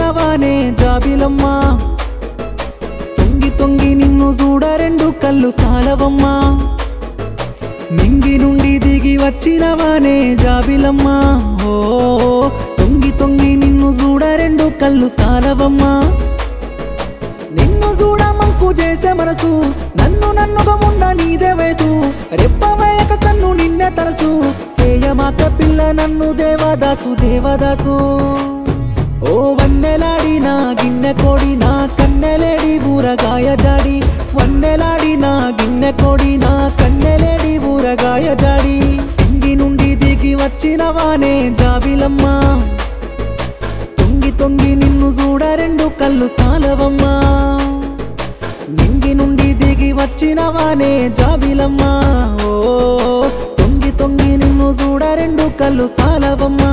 వచ్చినవానే జాబిలమ్మా తొంగి తొంగి నిన్ను చూడ రెండు కళ్ళు సాలవమ్మా నింగి నుండి దిగి వచ్చినవానే జాబిలమ్మా ఓ తొంగి తొంగి నిన్ను చూడ రెండు కళ్ళు సాలవమ్మా నిన్ను చూడ మంకు చేసే మనసు నన్ను నన్నుగా ముండ నీదే వేసు రెప్పవేయక కన్ను నిన్నే తలసు సేయమాక పిల్ల నన్ను దేవదాసు దేవదాసు ఓ వన్నెలాడినా గిన్నె కోడినా కన్నెలేడి ఊరగాయ జాడి వన్నెలాడినా గిన్నె కోడినా కన్నెలేడి ఊరగాయ జాడి ఇంగి నుండి దిగి వచ్చినవానే జాబిలమ్మా తొంగి తొంగి నిన్ను చూడ రెండు కళ్ళు సాలవమ్మా నింగి నుండి దిగి వచ్చినవానే జాబిలమ్మా ఓ తొంగి తొంగి నిన్ను చూడ రెండు కళ్ళు సాలవమ్మా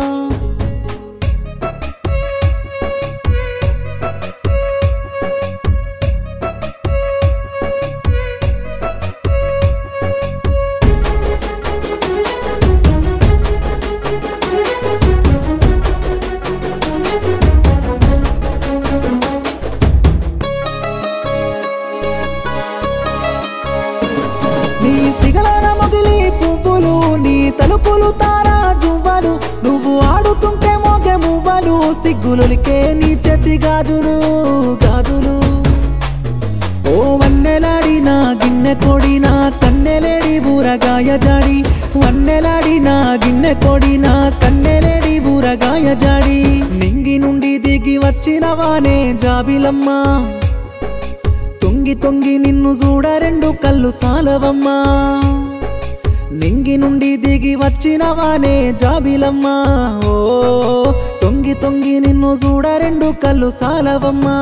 నీ సిగలాన మొగిలి పువ్వులు నీ తలుపులు తారా జువ్వలు నువ్వు ఆడుతుంటే మోగే మువ్వలు సిగ్గులులికే నీ చేతి గాజులు గాజులు ఓ వన్నెలాడినా గిన్నె కొడినా కన్నెలేడి ఊరగాయ జాడి వన్నెలాడినా గిన్నె కొడినా కన్నెలేడి ఊరగాయ జాడి నింగి నుండి దిగి వచ్చినవానే జాబిలమ్మా తొంగి తొంగి నిన్ను చూడ రెండు కళ్ళు సాలవమ్మా నింగి నుండి దిగి వచ్చినవానే జాబిలమ్మా ఓ తొంగి తొంగి నిన్ను చూడ రెండు కళ్ళు సాలవమ్మా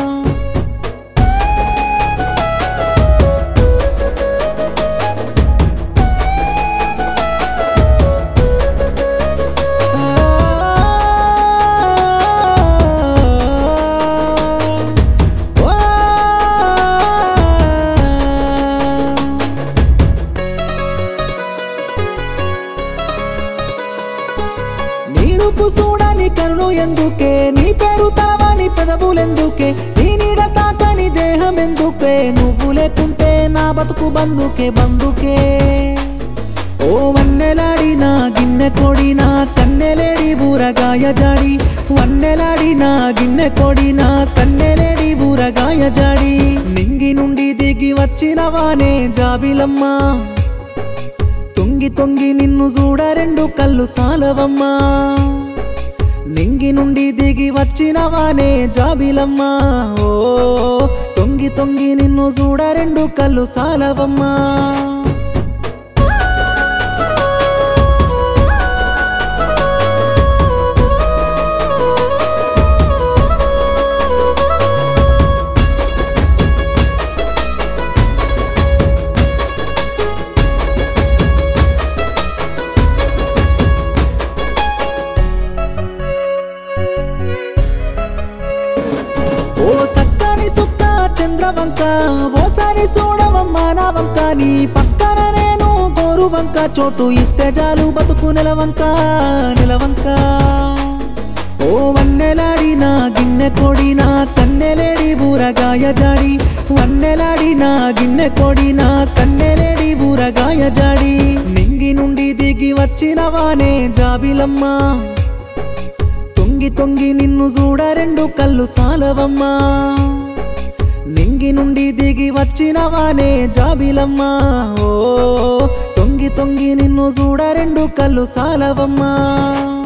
రూపు చూడని కరుణు ఎందుకే నీ పేరు తలవాని పెదవులెందుకే నీ నీడ తాకని దేహం ఎందుకే నువ్వు లేకుంటే నా బతుకు బందుకే బందుకే ఓ వన్నెలాడినా గిన్నె కొడినా కన్నెలేడి ఊరగాయ జాడి వన్నెలాడినా గిన్నె కొడినా కన్నెలేడి ఊరగాయ జాడి నింగి నుండి దిగి వచ్చినవానే జాబిలమ్మా తొంగి తొంగి నిన్ను చూడ రెండు కళ్ళు సాలవమ్మా నింగి నుండి దిగి వచ్చినవానే జాబిలమ్మా ఓ తొంగి తొంగి నిన్ను చూడ రెండు కళ్ళు సాలవమ్మా ఓ సక్కని సుక్క చంద్రవంక ఓసారి చూడవమ్మా నా వంక నీ పక్కన నేను గోరువంక చోటు ఇస్తే చాలు బతుకు నిలవంక నిలవంక ఓ వన్నెలాడినా గిన్నె కొడినా కన్నెలేడి ఊరగాయ జాడి వన్నెలాడినా గిన్నె కొడినా కన్నెలేడి ఊరగాయ జాడి నింగి నుండి దిగి వచ్చినవానే జాబిలమ్మా తొంగి తొంగి నిన్ను చూడ రెండు కళ్ళు సాలవమ్మా నింగి నుండి దిగి వచ్చినవానే జాబిలమ్మా ఓ తొంగి తొంగి నిన్ను చూడ రెండు కళ్ళు సాలవమ్మా